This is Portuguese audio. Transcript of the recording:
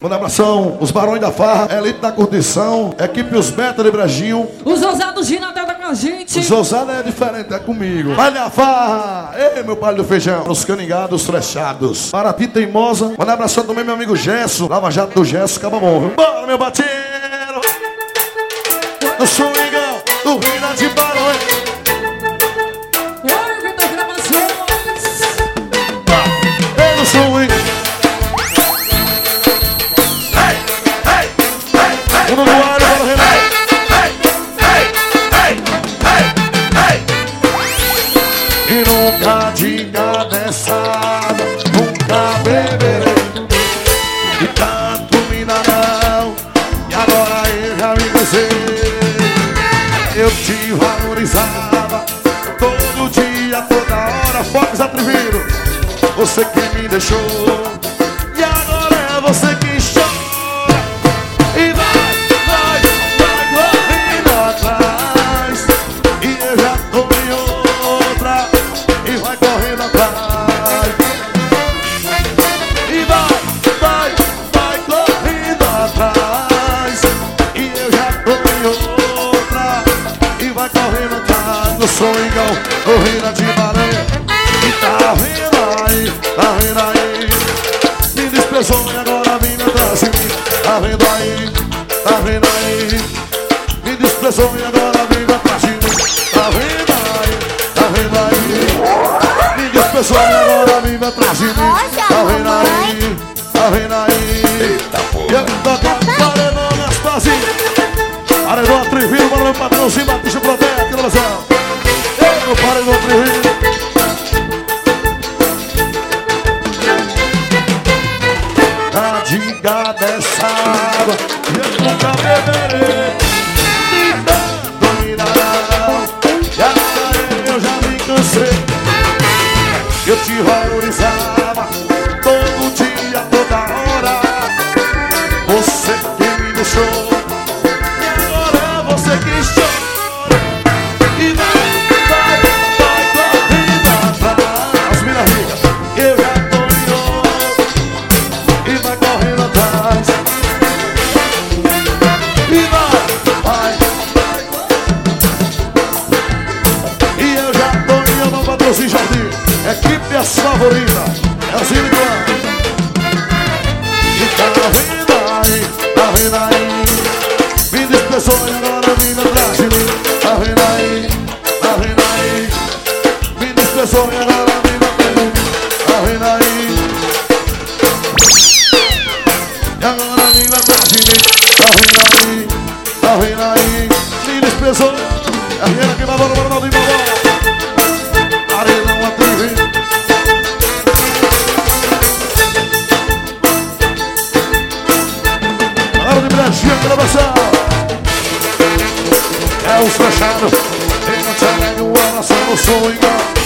Manda abração, os Barões da Farra, Elite da Curtição, equipe Os Beta de Brejinho. Os ousados de Natal tá com a gente. Os ousados é diferente, é comigo. Baile da Farra, ei meu palho do feijão. Os caningados frechados. Para ti teimosa, manda abração também meu amigo Gesso. Lava Jato do Gesso, acaba bom, viu? Bora meu bateiro. Eu sou o Igão do Rina de Barões. Eu sou o Igão. Mundo do ar, bora Renato. E nunca diga dessa, nunca beberei. E tanto mina não, e agora eu já me cansei. Eu te valorizava todo dia, toda hora. Fox atrevido, você que me deixou. E agora é você que chora. E vai correndo atrás. E eu já tô em outra. E vai correndo atrás. E vai correndo atrás. E eu já tô em outra. E vai correndo atrás. No sonhão, correndo de maré. E tá vendo aí, tá vendo aí. Me desprezou e agora vem atrás de mim. Tá vendo aí, tá vendo aí. Me desprezou e agora vem atrás de mim. Tá vendo aí, tá vendo aí. Me desprezou e agora vem atrás de mim. Tá vendo aí, tá vendo aí. Eita porra. E eu tô paredão nas pazinhas. Paredão atrevido para o meu patrãozinho Batista Protege aqui no Brasil. Ei, meu paredão atrevido. Diga dessa água, eu nunca beberei. E tanto mineral, e agora eu já me cansei. Eu te valorizava todo dia, toda hora. Você que me deixou. E agora é você que chora. E vai correndo atrás. Mira rica, eu já tô em outro. E vai correndo atrás. E vai. E eu já tô em Nova Patrocínio Jardim. Equipe as favoritas. É o Zilicão. E tá vendo aí, tá vendo aí. Me desprezou e agora vem atrás de mim. Tá vendo aí, tá vendo aí. Me desprezou e agora vem atrás de mim. Tá vendo aí. E agora vem atrás de mim. Tá vendo aí, tá vendo aí. Me desprezou. A Rihanna que babou no Ronaldinho babou. Arenão atrevido. Agora de Brejinho, gravação. É os fechados. Quem não te alega o abraço, eu sou igual.